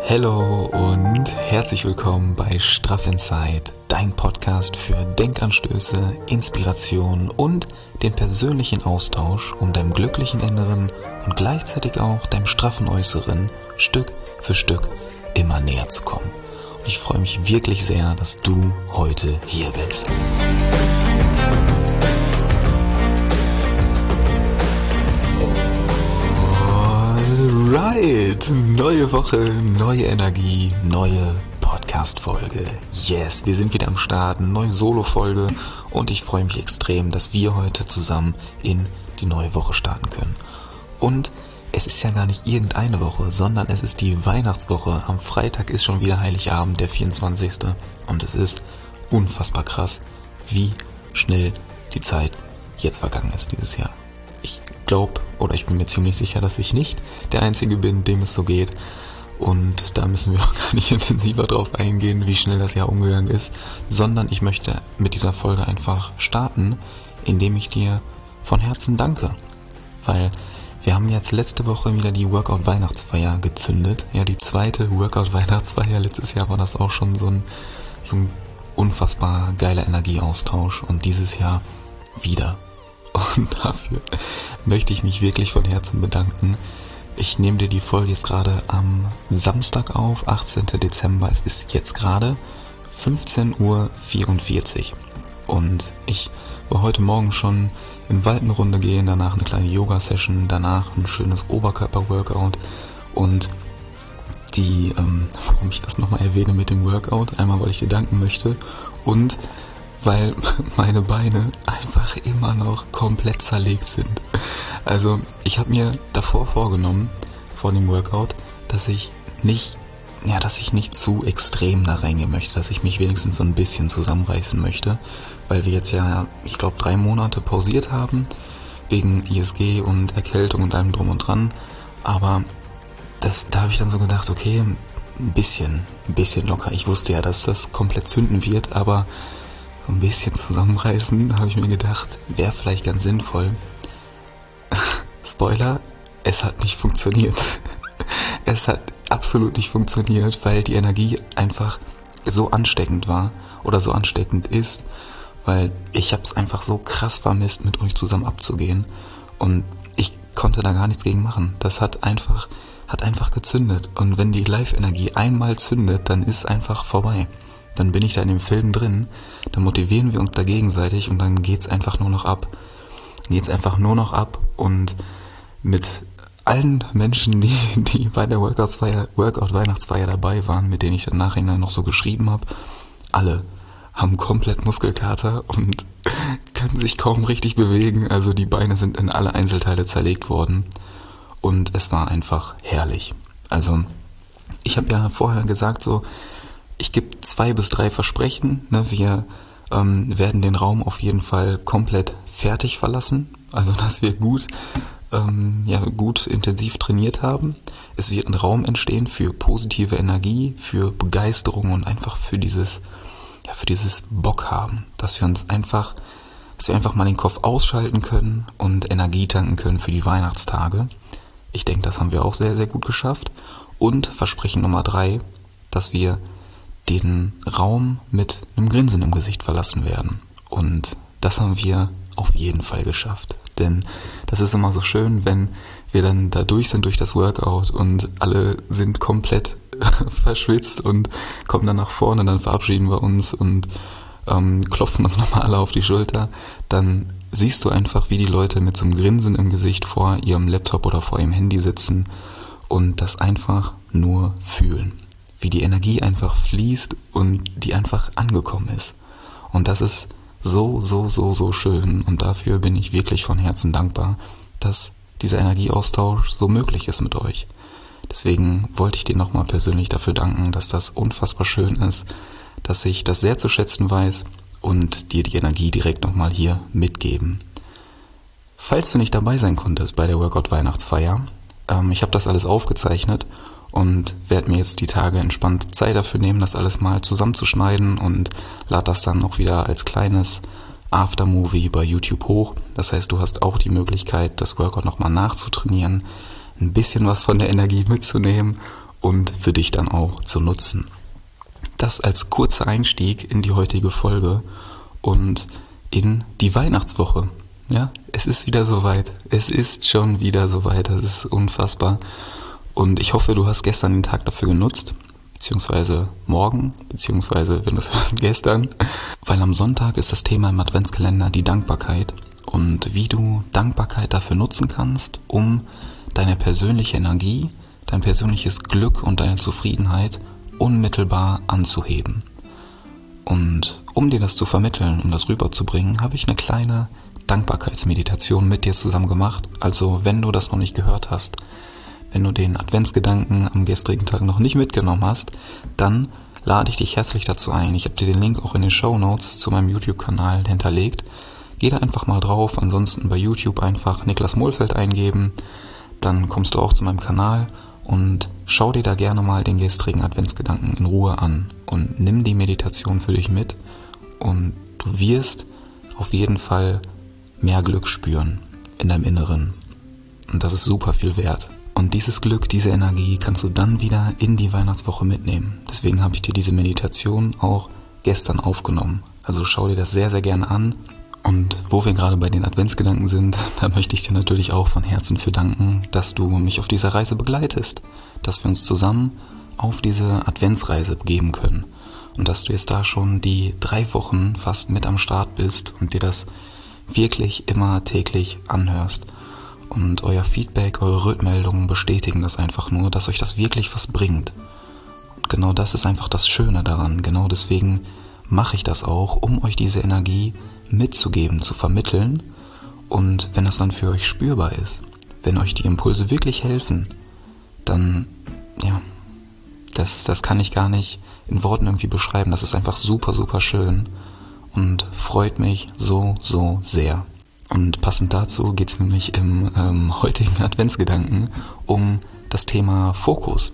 Hallo und herzlich willkommen bei Straff Inside, dein Podcast für Denkanstöße, Inspiration und den persönlichen Austausch, um deinem glücklichen Inneren und gleichzeitig auch deinem straffen Äußeren Stück für Stück immer näher zu kommen. Und ich freue mich wirklich sehr, dass du heute hier bist. Alright, neue Woche, neue Energie, neue Podcast-Folge. Yes, wir sind wieder am Start, neue Solo-Folge und ich freue mich extrem, dass wir heute zusammen in die neue Woche starten können. Und es ist ja gar nicht irgendeine Woche, sondern es ist die Weihnachtswoche. Am Freitag ist schon wieder Heiligabend, der 24. Und es ist unfassbar krass, wie schnell die Zeit jetzt vergangen ist dieses Jahr. Ich glaube, oder ich bin mir ziemlich sicher, dass ich nicht der Einzige bin, dem es so geht. Und da müssen wir auch gar nicht intensiver drauf eingehen, wie schnell das Jahr umgegangen ist, sondern ich möchte mit dieser Folge einfach starten, indem ich dir von Herzen danke. Weil wir haben jetzt letzte Woche wieder die Workout-Weihnachtsfeier gezündet. Ja, die zweite Workout-Weihnachtsfeier. Letztes Jahr war das auch schon so ein unfassbar geiler Energieaustausch. Und dieses Jahr wieder. Und dafür möchte ich mich wirklich von Herzen bedanken. Ich nehme dir die Folge jetzt gerade am Samstag auf, 18. Dezember. Es ist jetzt gerade 15:44 Uhr. Und ich war heute Morgen schon im Wald eine Runde gehen, danach eine kleine Yoga-Session, danach ein schönes Oberkörper-Workout. Und warum ich das nochmal erwähne mit dem Workout, einmal weil ich dir danken möchte und weil meine Beine einfach immer noch komplett zerlegt sind. Also ich habe mir davor vorgenommen, vor dem Workout, dass ich nicht zu extrem da reingehen möchte, dass ich mich wenigstens so ein bisschen zusammenreißen möchte, weil wir jetzt ja, ich glaube, 3 Monate pausiert haben, wegen ISG und Erkältung und allem drum und dran, aber da habe ich dann so gedacht, okay, ein bisschen locker. Ich wusste ja, dass das komplett zünden wird, aber so ein bisschen zusammenreißen, habe ich mir gedacht, wäre vielleicht ganz sinnvoll. Spoiler, es hat nicht funktioniert. Es hat absolut nicht funktioniert, weil die Energie einfach so ansteckend war oder so ansteckend ist, weil ich habe es einfach so krass vermisst, mit euch zusammen abzugehen und ich konnte da gar nichts gegen machen. Das hat einfach gezündet und wenn die Live-Energie einmal zündet, dann ist einfach vorbei. Dann bin ich da in dem Film drin, dann motivieren wir uns da gegenseitig und dann geht's einfach nur noch ab. Und mit allen Menschen, die bei der Workout-Weihnachtsfeier dabei waren, mit denen ich dann nachher noch so geschrieben habe, alle haben komplett Muskelkater und können sich kaum richtig bewegen. Also die Beine sind in alle Einzelteile zerlegt worden und es war einfach herrlich. Also ich habe ja vorher gesagt, so ich gebe 2 bis 3 Versprechen. Ne? Wir werden den Raum auf jeden Fall komplett fertig verlassen. Also dass wir gut intensiv trainiert haben. Es wird ein Raum entstehen für positive Energie, für Begeisterung und einfach für dieses Bock haben, dass wir einfach mal den Kopf ausschalten können und Energie tanken können für die Weihnachtstage. Ich denke, das haben wir auch sehr, sehr gut geschafft. Und Versprechen Nummer 3, dass wir den Raum mit einem Grinsen im Gesicht verlassen werden. Und das haben wir auf jeden Fall geschafft. Denn das ist immer so schön, wenn wir dann da durch sind durch das Workout und alle sind komplett verschwitzt und kommen dann nach vorne, dann verabschieden wir uns und klopfen uns nochmal alle auf die Schulter. Dann siehst du einfach, wie die Leute mit so einem Grinsen im Gesicht vor ihrem Laptop oder vor ihrem Handy sitzen und das einfach nur fühlen. Wie die Energie einfach fließt und die einfach angekommen ist. Und das ist so schön und dafür bin ich wirklich von Herzen dankbar, dass dieser Energieaustausch so möglich ist mit euch. Deswegen wollte ich dir nochmal persönlich dafür danken, dass das unfassbar schön ist, dass ich das sehr zu schätzen weiß und dir die Energie direkt nochmal hier mitgeben. Falls du nicht dabei sein konntest bei der Workout-Weihnachtsfeier, ich habe das alles aufgezeichnet und werde mir jetzt die Tage entspannt Zeit dafür nehmen, das alles mal zusammenzuschneiden und lade das dann noch wieder als kleines Aftermovie bei YouTube hoch. Das heißt, du hast auch die Möglichkeit, das Workout nochmal nachzutrainieren, ein bisschen was von der Energie mitzunehmen und für dich dann auch zu nutzen. Das als kurzer Einstieg in die heutige Folge und in die Weihnachtswoche. Ja, es ist wieder soweit. Es ist schon wieder soweit. Das ist unfassbar. Und ich hoffe, du hast gestern den Tag dafür genutzt, beziehungsweise morgen, beziehungsweise, wenn du es hast, gestern. Weil am Sonntag ist das Thema im Adventskalender die Dankbarkeit und wie du Dankbarkeit dafür nutzen kannst, um deine persönliche Energie, dein persönliches Glück und deine Zufriedenheit unmittelbar anzuheben. Und um dir das zu vermitteln, um das rüberzubringen, habe ich eine kleine Dankbarkeitsmeditation mit dir zusammen gemacht. Also wenn du das noch nicht gehört hast, wenn du den Adventsgedanken am gestrigen Tag noch nicht mitgenommen hast, dann lade ich dich herzlich dazu ein. Ich habe dir den Link auch in den Shownotes zu meinem YouTube-Kanal hinterlegt. Geh da einfach mal drauf, ansonsten bei YouTube einfach Niklas Mohlfeld eingeben, dann kommst du auch zu meinem Kanal und schau dir da gerne mal den gestrigen Adventsgedanken in Ruhe an und nimm die Meditation für dich mit und du wirst auf jeden Fall mehr Glück spüren in deinem Inneren. Und das ist super viel wert. Und dieses Glück, diese Energie kannst du dann wieder in die Weihnachtswoche mitnehmen. Deswegen habe ich dir diese Meditation auch gestern aufgenommen. Also schau dir das sehr, sehr gerne an. Und wo wir gerade bei den Adventsgedanken sind, da möchte ich dir natürlich auch von Herzen für danken, dass du mich auf dieser Reise begleitest. Dass wir uns zusammen auf diese Adventsreise begeben können. Und dass du jetzt da schon die 3 Wochen fast mit am Start bist und dir das wirklich immer täglich anhörst. Und euer Feedback, eure Rückmeldungen bestätigen das einfach nur, dass euch das wirklich was bringt. Und genau das ist einfach das Schöne daran. Genau deswegen mache ich das auch, um euch diese Energie mitzugeben, zu vermitteln. Und wenn das dann für euch spürbar ist, wenn euch die Impulse wirklich helfen, dann, ja, das kann ich gar nicht in Worten irgendwie beschreiben. Das ist einfach super, super schön und freut mich so, so sehr. Und passend dazu geht es nämlich im heutigen Adventsgedanken um das Thema Fokus,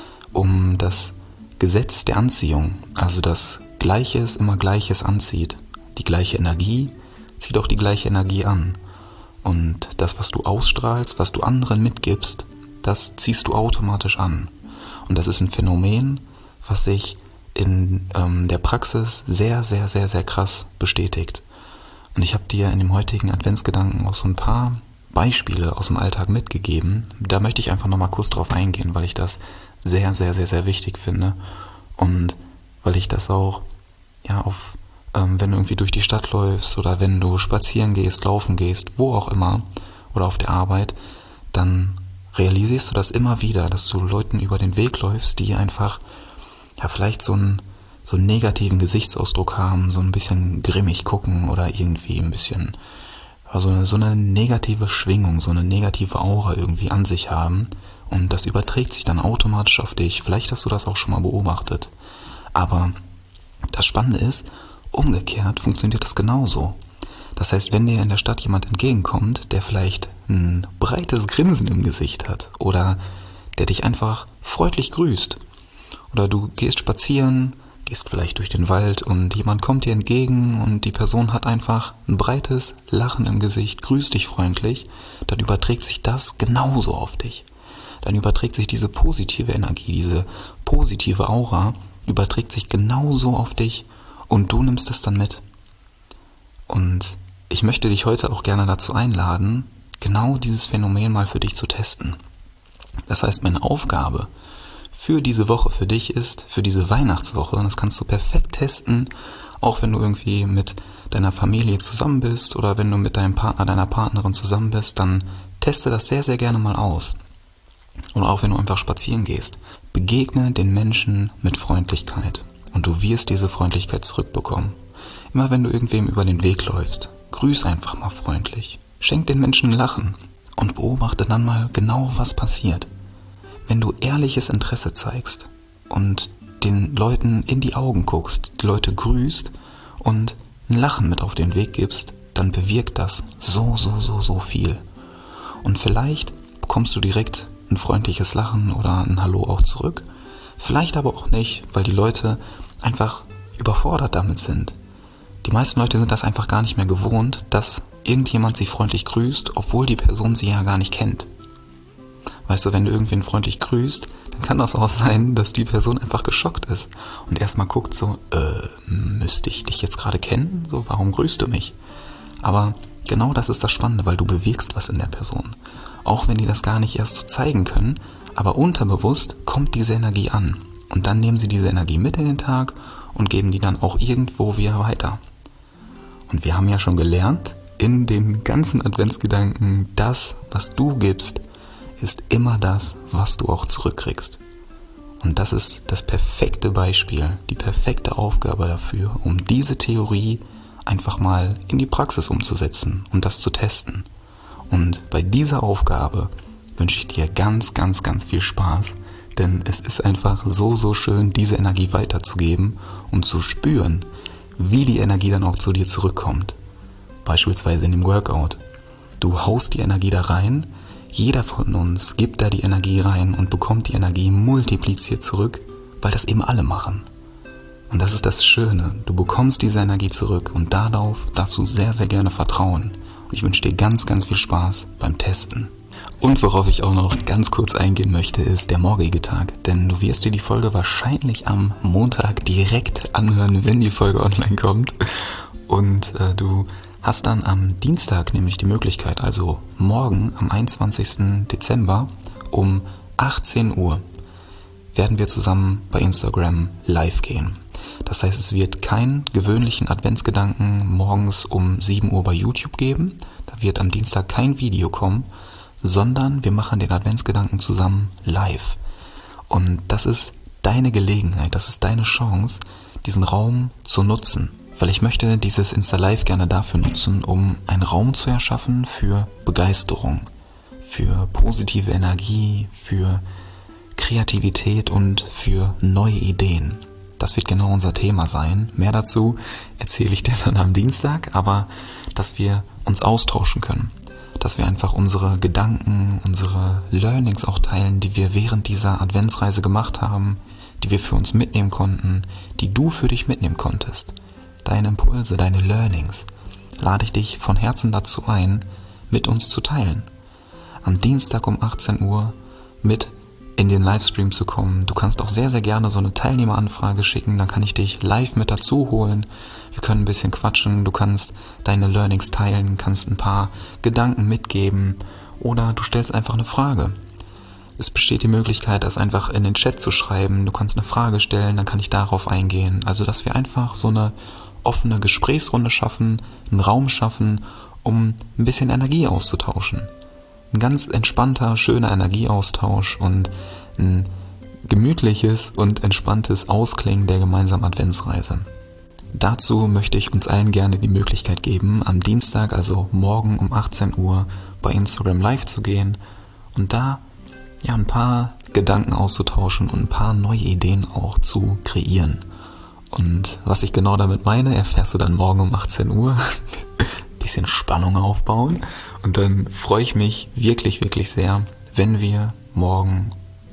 um das Gesetz der Anziehung, also dass Gleiches immer Gleiches anzieht. Die gleiche Energie zieht auch die gleiche Energie an. Und das, was du ausstrahlst, was du anderen mitgibst, das ziehst du automatisch an. Und das ist ein Phänomen, was sich in der Praxis sehr, sehr, sehr, sehr krass bestätigt. Und ich habe dir in dem heutigen Adventsgedanken auch so ein paar Beispiele aus dem Alltag mitgegeben. Da möchte ich einfach nochmal kurz drauf eingehen, weil ich das sehr, sehr, sehr, sehr wichtig finde. Und weil ich das auch, ja, wenn du irgendwie durch die Stadt läufst oder wenn du spazieren gehst, laufen gehst, wo auch immer, oder auf der Arbeit, dann realisierst du das immer wieder, dass du Leuten über den Weg läufst, die einfach, ja, vielleicht so einen negativen Gesichtsausdruck haben, so ein bisschen grimmig gucken oder irgendwie ein bisschen, also so eine negative Schwingung, so eine negative Aura irgendwie an sich haben und das überträgt sich dann automatisch auf dich. Vielleicht hast du das auch schon mal beobachtet. Aber das Spannende ist, umgekehrt funktioniert das genauso. Das heißt, wenn dir in der Stadt jemand entgegenkommt, der vielleicht ein breites Grinsen im Gesicht hat oder der dich einfach freundlich grüßt oder du gehst spazieren, gehst vielleicht durch den Wald und jemand kommt dir entgegen und die Person hat einfach ein breites Lachen im Gesicht, grüßt dich freundlich, dann überträgt sich das genauso auf dich. Dann überträgt sich diese positive Energie, diese positive Aura, überträgt sich genauso auf dich und du nimmst es dann mit. Und ich möchte dich heute auch gerne dazu einladen, genau dieses Phänomen mal für dich zu testen. Das heißt, meine Aufgabe für diese Woche für dich ist, für diese Weihnachtswoche, und das kannst du perfekt testen, auch wenn du irgendwie mit deiner Familie zusammen bist oder wenn du mit deinem Partner, deiner Partnerin zusammen bist, dann teste das sehr, sehr gerne mal aus. Und auch wenn du einfach spazieren gehst, begegne den Menschen mit Freundlichkeit und du wirst diese Freundlichkeit zurückbekommen. Immer wenn du irgendwem über den Weg läufst, grüß einfach mal freundlich, schenk den Menschen ein Lachen und beobachte dann mal genau, was passiert. Wenn du ehrliches Interesse zeigst und den Leuten in die Augen guckst, die Leute grüßt und ein Lachen mit auf den Weg gibst, dann bewirkt das so viel. Und vielleicht bekommst du direkt ein freundliches Lachen oder ein Hallo auch zurück. Vielleicht aber auch nicht, weil die Leute einfach überfordert damit sind. Die meisten Leute sind das einfach gar nicht mehr gewohnt, dass irgendjemand sie freundlich grüßt, obwohl die Person sie ja gar nicht kennt. Weißt du, wenn du irgendwen freundlich grüßt, dann kann das auch sein, dass die Person einfach geschockt ist und erstmal guckt so, müsste ich dich jetzt gerade kennen? So, warum grüßt du mich? Aber genau das ist das Spannende, weil du bewirkst was in der Person. Auch wenn die das gar nicht erst so zeigen können, aber unterbewusst kommt diese Energie an. Und dann nehmen sie diese Energie mit in den Tag und geben die dann auch irgendwo wieder weiter. Und wir haben ja schon gelernt, in den ganzen Adventsgedanken, das, was du gibst, ist immer das, was du auch zurückkriegst. Und das ist das perfekte Beispiel, die perfekte Aufgabe dafür, um diese Theorie einfach mal in die Praxis umzusetzen und das zu testen. Und bei dieser Aufgabe wünsche ich dir ganz, ganz, ganz viel Spaß, denn es ist einfach so, so schön, diese Energie weiterzugeben und zu spüren, wie die Energie dann auch zu dir zurückkommt. Beispielsweise in dem Workout. Du haust die Energie da rein, jeder von uns gibt da die Energie rein und bekommt die Energie multipliziert zurück, weil das eben alle machen. Und das ist das Schöne, du bekommst diese Energie zurück und darauf darfst du sehr, sehr gerne vertrauen. Und ich wünsche dir ganz, ganz viel Spaß beim Testen. Und worauf ich auch noch ganz kurz eingehen möchte, ist der morgige Tag. Denn du wirst dir die Folge wahrscheinlich am Montag direkt anhören, wenn die Folge online kommt. Und du hast dann am Dienstag nämlich die Möglichkeit, also morgen am 21. Dezember um 18 Uhr werden wir zusammen bei Instagram live gehen. Das heißt, es wird keinen gewöhnlichen Adventsgedanken morgens um 7 Uhr bei YouTube geben. Da wird am Dienstag kein Video kommen, sondern wir machen den Adventsgedanken zusammen live. Und das ist deine Gelegenheit, das ist deine Chance, diesen Raum zu nutzen. Weil ich möchte dieses Insta-Live gerne dafür nutzen, um einen Raum zu erschaffen für Begeisterung, für positive Energie, für Kreativität und für neue Ideen. Das wird genau unser Thema sein. Mehr dazu erzähle ich dir dann am Dienstag, aber dass wir uns austauschen können. Dass wir einfach unsere Gedanken, unsere Learnings auch teilen, die wir während dieser Adventsreise gemacht haben, die wir für uns mitnehmen konnten, die du für dich mitnehmen konntest. Deine Impulse, deine Learnings, lade ich dich von Herzen dazu ein, mit uns zu teilen. Am Dienstag um 18 Uhr mit in den Livestream zu kommen. Du kannst auch sehr, sehr gerne so eine Teilnehmeranfrage schicken, dann kann ich dich live mit dazu holen. Wir können ein bisschen quatschen, du kannst deine Learnings teilen, kannst ein paar Gedanken mitgeben oder du stellst einfach eine Frage. Es besteht die Möglichkeit, das einfach in den Chat zu schreiben. Du kannst eine Frage stellen, dann kann ich darauf eingehen. Also, dass wir einfach so eine offene Gesprächsrunde schaffen, einen Raum schaffen, um ein bisschen Energie auszutauschen. Ein ganz entspannter, schöner Energieaustausch und ein gemütliches und entspanntes Ausklingen der gemeinsamen Adventsreise. Dazu möchte ich uns allen gerne die Möglichkeit geben, am Dienstag, also morgen um 18 Uhr, bei Instagram live zu gehen und da ja ein paar Gedanken auszutauschen und ein paar neue Ideen auch zu kreieren. Und was ich genau damit meine, erfährst du dann morgen um 18 Uhr. Bisschen Spannung aufbauen. Und dann freue ich mich wirklich, wirklich sehr, wenn wir morgen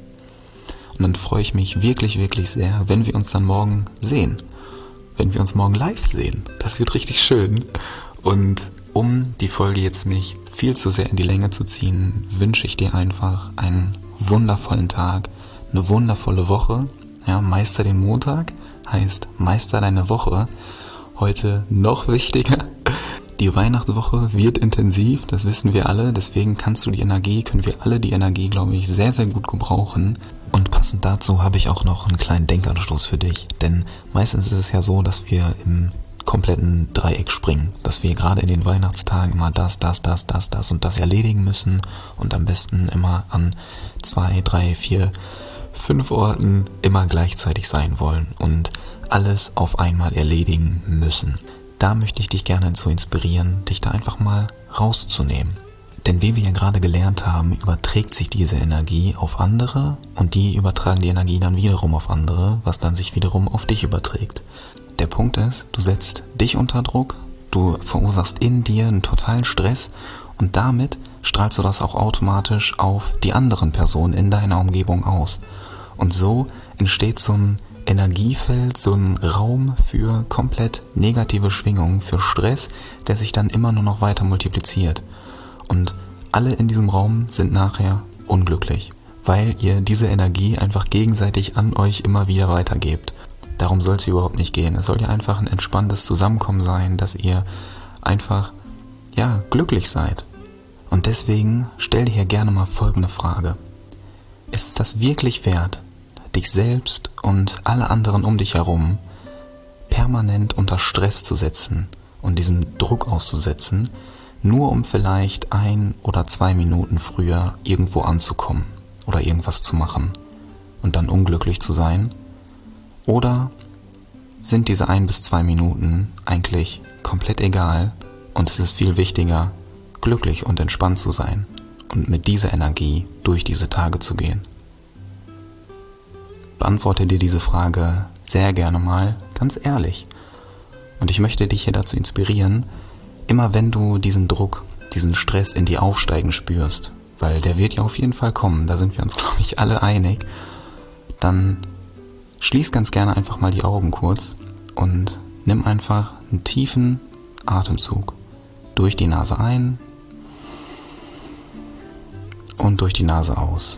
uns dann morgen sehen. Wenn wir uns morgen live sehen. Das wird richtig schön. Und um die Folge jetzt nicht viel zu sehr in die Länge zu ziehen, wünsche ich dir einfach einen wundervollen Tag, eine wundervolle Woche. Ja, meister den Montag heißt meister deine Woche. Heute noch wichtiger. Die Weihnachtswoche wird intensiv, das wissen wir alle, deswegen können wir alle die Energie, glaube ich, sehr, sehr gut gebrauchen. Und passend dazu habe ich auch noch einen kleinen Denkanstoß für dich, denn meistens ist es ja so, dass wir im kompletten Dreieck springen, dass wir gerade in den Weihnachtstagen immer das und das erledigen müssen und am besten immer an 2, 3, 4, 5 Orten immer gleichzeitig sein wollen und alles auf einmal erledigen müssen. Da möchte ich dich gerne zu inspirieren, dich da einfach mal rauszunehmen. Denn wie wir ja gerade gelernt haben, überträgt sich diese Energie auf andere und die übertragen die Energie dann wiederum auf andere, was dann sich wiederum auf dich überträgt. Der Punkt ist, du setzt dich unter Druck, du verursachst in dir einen totalen Stress und damit strahlst du das auch automatisch auf die anderen Personen in deiner Umgebung aus. Und so entsteht so ein Energiefeld, so ein Raum für komplett negative Schwingungen, für Stress, der sich dann immer nur noch weiter multipliziert. Und alle in diesem Raum sind nachher unglücklich, weil ihr diese Energie einfach gegenseitig an euch immer wieder weitergebt. Darum soll es überhaupt nicht gehen. Es soll ja einfach ein entspanntes Zusammenkommen sein, dass ihr einfach, glücklich seid. Und deswegen stell dir hier gerne mal folgende Frage. Ist es das wirklich wert, dich selbst und alle anderen um dich herum permanent unter Stress zu setzen und diesen Druck auszusetzen, nur um vielleicht 1 oder 2 Minuten früher irgendwo anzukommen oder irgendwas zu machen und dann unglücklich zu sein? Oder sind diese 1 bis 2 Minuten eigentlich komplett egal und es ist viel wichtiger, glücklich und entspannt zu sein und mit dieser Energie durch diese Tage zu gehen? Beantworte dir diese Frage sehr gerne mal ganz ehrlich. Und ich möchte dich hier dazu inspirieren, immer wenn du diesen Druck, diesen Stress in dir aufsteigen spürst, weil der wird ja auf jeden Fall kommen, da sind wir uns, glaube ich, alle einig, dann schließ ganz gerne einfach mal die Augen kurz und nimm einfach einen tiefen Atemzug durch die Nase ein und durch die Nase aus.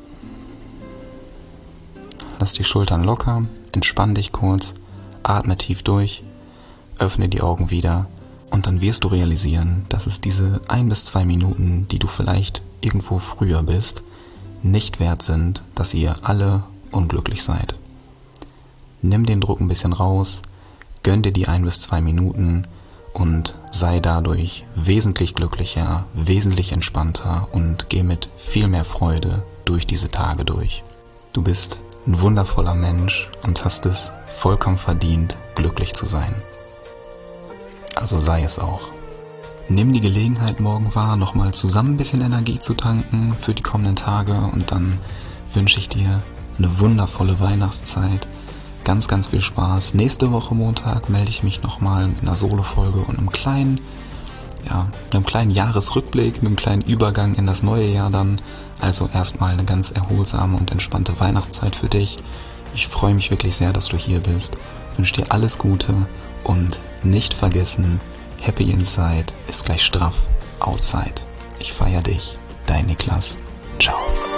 Lass die Schultern locker, entspann dich kurz, atme tief durch, öffne die Augen wieder und dann wirst du realisieren, dass es diese 1 bis 2 Minuten, die du vielleicht irgendwo früher bist, nicht wert sind, dass ihr alle unglücklich seid. Nimm den Druck ein bisschen raus, gönn dir die 1 bis 2 Minuten und sei dadurch wesentlich glücklicher, wesentlich entspannter und geh mit viel mehr Freude durch diese Tage durch. Du bist ein wundervoller Mensch und hast es vollkommen verdient, glücklich zu sein. Also sei es auch. Nimm die Gelegenheit morgen wahr, nochmal zusammen ein bisschen Energie zu tanken für die kommenden Tage und dann wünsche ich dir eine wundervolle Weihnachtszeit. Ganz, ganz viel Spaß. Nächste Woche Montag melde ich mich nochmal mit einer Solo-Folge und einem kleinen Jahresrückblick, einem kleinen Übergang in das neue Jahr dann. Also erstmal eine ganz erholsame und entspannte Weihnachtszeit für dich. Ich freue mich wirklich sehr, dass du hier bist. Wünsche dir alles Gute und nicht vergessen, Happy Inside ist gleich straff Outside. Ich feiere dich. Dein Niklas. Ciao.